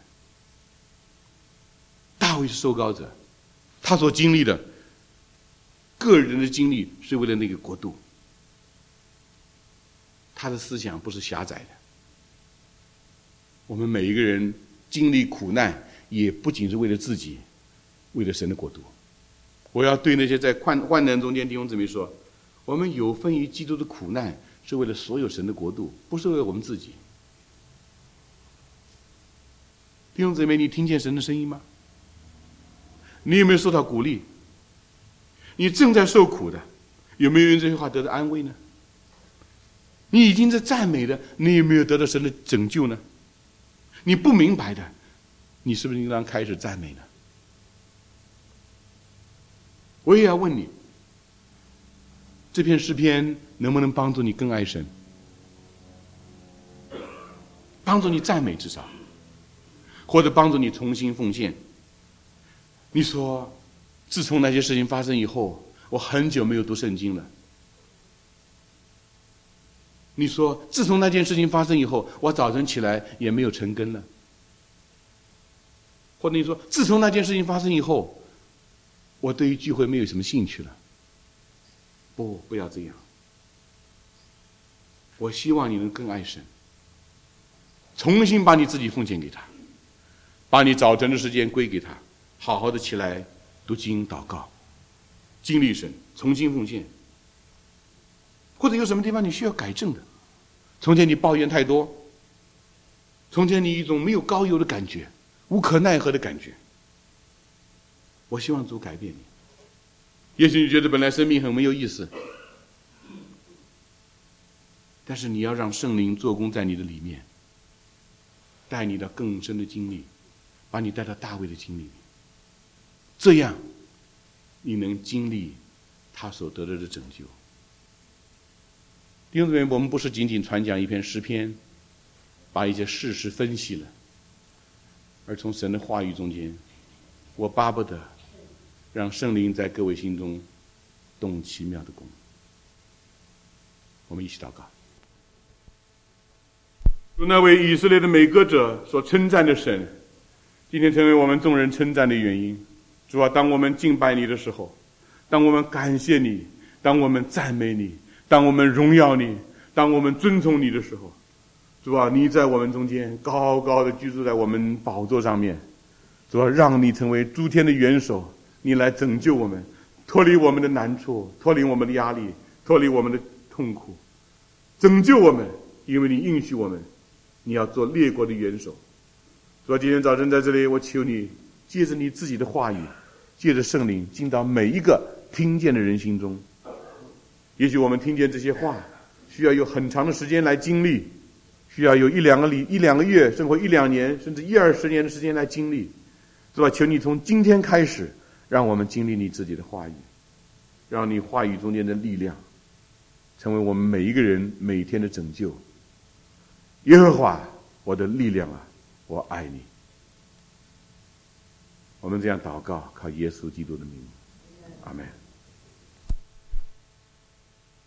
大卫是受膏者，他所经历的个人的经历是为了那个国度，他的思想不是狭窄的。我们每一个人经历苦难，也不仅是为了自己，为了神的国度。我要对那些在患患难中间弟兄姊妹说，我们有分于基督的苦难，是为了所有神的国度，不是为了我们自己。弟兄姊妹，你听见神的声音吗？你有没有受到鼓励？你正在受苦的，有没有因这些话得到安慰呢？你已经在赞美的，你有没有得到神的拯救呢？你不明白的，你是不是应当开始赞美呢？我也要问你，这篇诗篇能不能帮助你更爱神，帮助你赞美，至少或者帮助你重新奉献。你说自从那些事情发生以后，我很久没有读圣经了。你说自从那件事情发生以后，我早晨起来也没有晨更了。或者你说自从那件事情发生以后，我对于聚会没有什么兴趣了。不，不要这样。我希望你能更爱神，重新把你自己奉献给他，把你早晨的时间归给他，好好的起来读经祷告，经历神，重新奉献。或者有什么地方你需要改正的，从前你抱怨太多，从前你一种没有高油的感觉，无可奈何的感觉，我希望主改变你。也许你觉得本来生命很没有意思，但是你要让圣灵做工在你的里面，带你到更深的经历，把你带到大卫的经历里，这样你能经历他所得到的拯救。弟兄姊妹，我们不是仅仅传讲一篇诗篇，把一些事实分析了，而从神的话语中间，我巴不得让圣灵在各位心中动奇妙的工。我们一起祷告。如那位以色列的美歌者所称赞的神，今天成为我们众人称赞的原因。主啊，当我们敬拜你的时候，当我们感谢你，当我们赞美你，当我们荣耀你，当我们尊崇你的时候，主啊，你在我们中间高高的居住在我们宝座上面。主啊，让你成为诸天的元首，你来拯救我们，脱离我们的难处，脱离我们的压力，脱离我们的痛苦，拯救我们，因为你应许我们，你要做列国的元首。主啊，今天早晨在这里，我求你借着你自己的话语，借着圣灵进到每一个听见的人心中。也许我们听见这些话需要有很长的时间来经历，需要有一两个礼一两个月，甚至一两年，甚至一二十年的时间来经历。是吧？求你从今天开始，让我们经历你自己的话语，让你话语中间的力量成为我们每一个人每天的拯救。耶和华，我的力量啊，我爱你。我们这样祷告，靠耶稣基督的名，阿们。